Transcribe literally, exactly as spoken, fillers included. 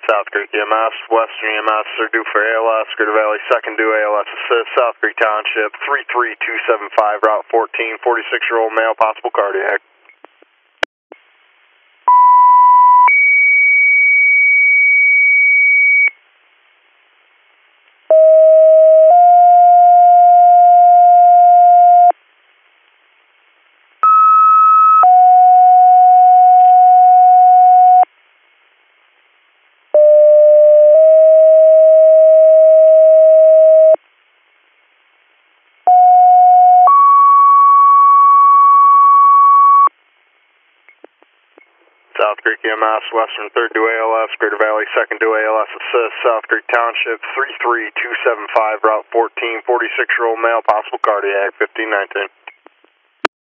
South Creek E M S, Western E M S are due for A L S, Greater Valley second due A L S assist, South Creek Township, three three two seven five, Route fourteen, forty-six-year-old male, possible cardiac. South Creek E M S, Western third due A L S, Greater Valley second due A L S assist, South Creek Township, three three two seven five, Route fourteen, forty-six-year-old male, possible cardiac, fifteen nineteen.